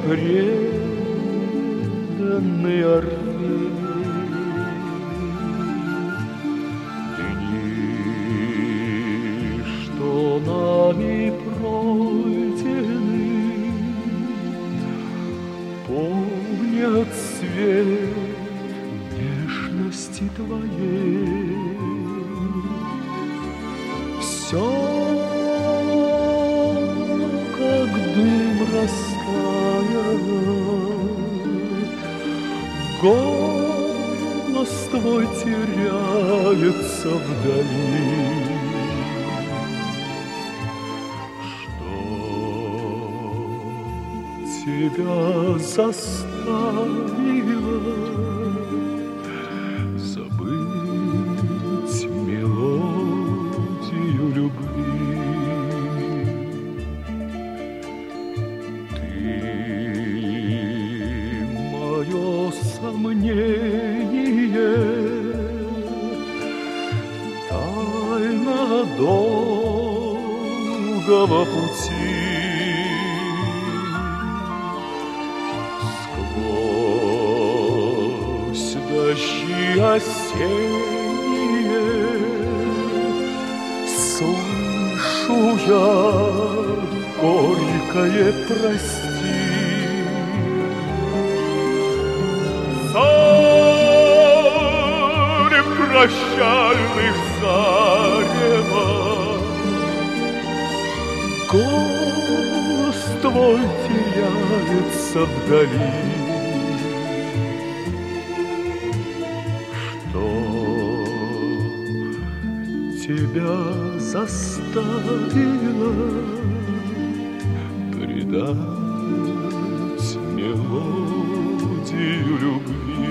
преданный Орфей. Дни, что нами пройдены, помнят свет нежности твоей. Все, как дым растаял, голос твой теряется вдали. Что тебя заставило забыть мелодию любви? Ты мое сомнение, тайна долгого пути. Сквозь дожди осенние слышу я горькое прости. Зари прощальных зарева, голос твой теряется вдали. Что тебя заставило предать мелодию любви?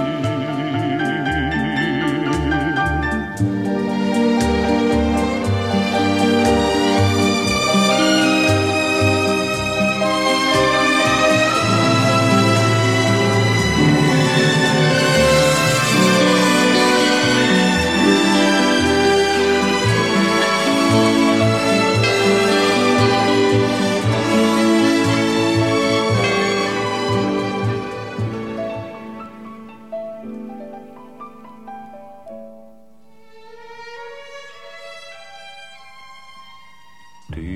Ты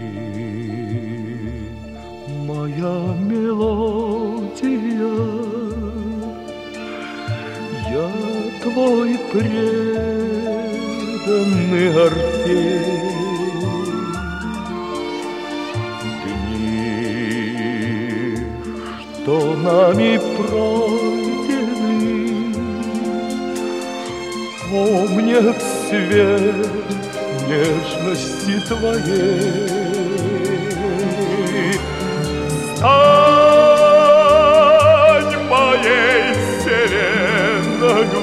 моя мелодия, я твой преданный Орфей. Дни, что нами пройдены, помнят свет нежности твоей. Стань моей вселенною,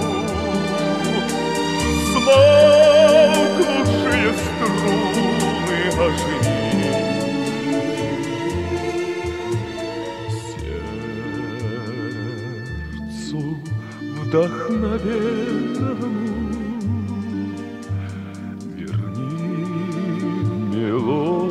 смолкнувшие струны оживи. Сердцу вдохновенному верни мелодию.